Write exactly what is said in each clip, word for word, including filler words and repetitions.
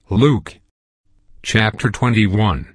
Luke chapter twenty-one.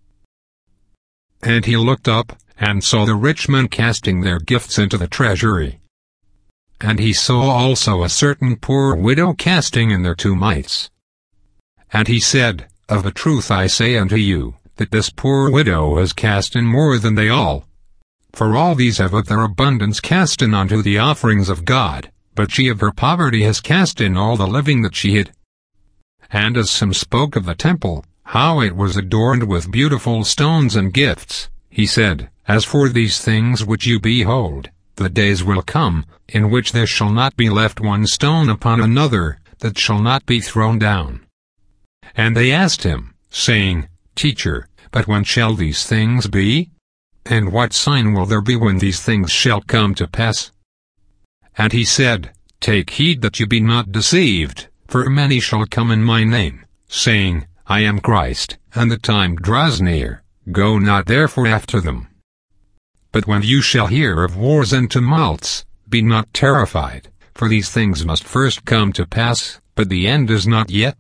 And he looked up, and saw the rich men casting their gifts into the treasury. And he saw also a certain poor widow casting in their two mites. And he said, Of a truth I say unto you, that this poor widow has cast in more than they all. For all these have of their abundance cast in unto the offerings of God, but she of her poverty has cast in all the living that she had. And as some spoke of the temple, how it was adorned with beautiful stones and gifts, he said, As for these things which you behold, the days will come, in which there shall not be left one stone upon another, that shall not be thrown down. And they asked him, saying, Teacher, but when shall these things be? And what sign will there be when these things shall come to pass? And he said, Take heed that you be not deceived, for many shall come in my name, saying, I am Christ, and the time draws near. Go not therefore after them. But when you shall hear of wars and tumults, be not terrified, for these things must first come to pass, but the end is not yet.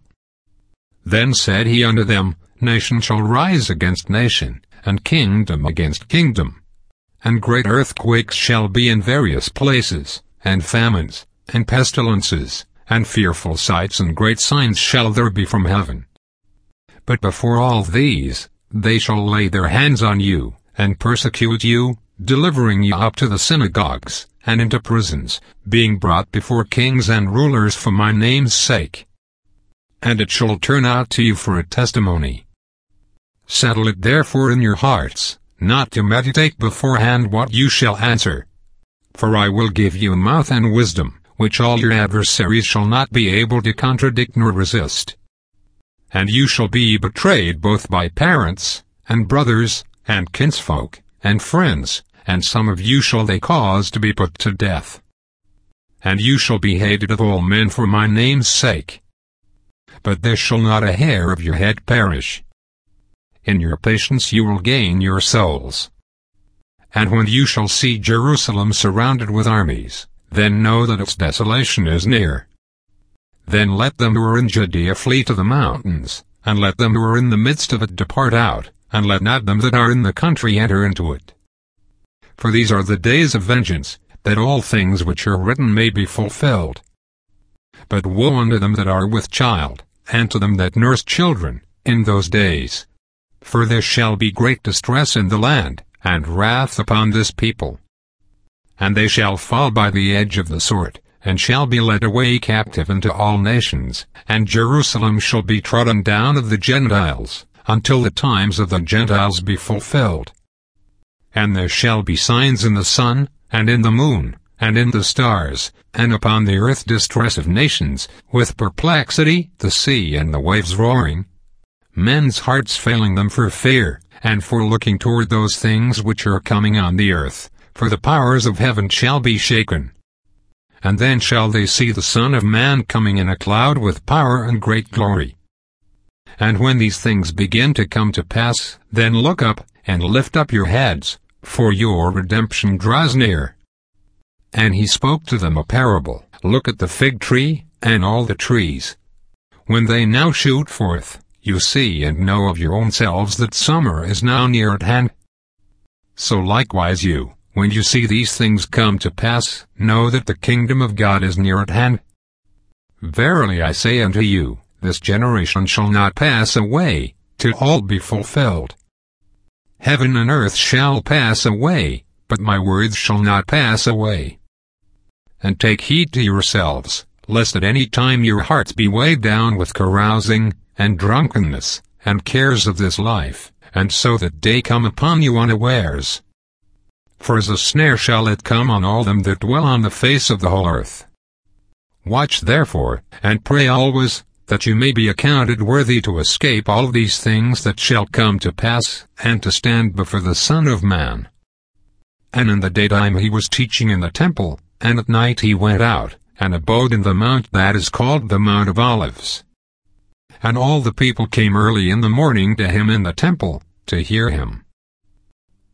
Then said he unto them, Nation shall rise against nation, and kingdom against kingdom. And great earthquakes shall be in various places, and famines, and pestilences, and fearful sights and great signs shall there be from heaven. But before all these, they shall lay their hands on you, and persecute you, delivering you up to the synagogues, and into prisons, being brought before kings and rulers for my name's sake. And it shall turn out to you for a testimony. Settle it therefore in your hearts, not to meditate beforehand what you shall answer. For I will give you mouth and wisdom, which all your adversaries shall not be able to contradict nor resist. And you shall be betrayed both by parents, and brothers, and kinsfolk, and friends, and some of you shall they cause to be put to death. And you shall be hated of all men for my name's sake. But there shall not a hair of your head perish. In your patience you will gain your souls. And when you shall see Jerusalem surrounded with armies, then know that its desolation is near. Then let them who are in Judea flee to the mountains, and let them who are in the midst of it depart out, and let not them that are in the country enter into it. For these are the days of vengeance, that all things which are written may be fulfilled. But woe unto them that are with child, and to them that nurse children, in those days. For there shall be great distress in the land, and wrath upon this people. And they shall fall by the edge of the sword, and shall be led away captive into all nations, and Jerusalem shall be trodden down of the Gentiles, until the times of the Gentiles be fulfilled. And there shall be signs in the sun, and in the moon, and in the stars, and upon the earth distress of nations, with perplexity, the sea and the waves roaring, men's hearts failing them for fear, and for looking toward those things which are coming on the earth, for the powers of heaven shall be shaken. And then shall they see the Son of Man coming in a cloud with power and great glory. And when these things begin to come to pass, then look up, and lift up your heads, for your redemption draws near. And he spoke to them a parable, Look at the fig tree, and all the trees. When they now shoot forth, you see and know of your own selves that summer is now near at hand. So likewise you, when you see these things come to pass, know that the kingdom of God is near at hand. Verily I say unto you, this generation shall not pass away, till all be fulfilled. Heaven and earth shall pass away, but my words shall not pass away. And take heed to yourselves, lest at any time your hearts be weighed down with carousing, and drunkenness, and cares of this life, and so that day come upon you unawares. For as a snare shall it come on all them that dwell on the face of the whole earth. Watch therefore, and pray always, that you may be accounted worthy to escape all these things that shall come to pass, and to stand before the Son of Man. And in the daytime he was teaching in the temple, and at night he went out, and abode in the mount that is called the Mount of Olives. And all the people came early in the morning to him in the temple, to hear him.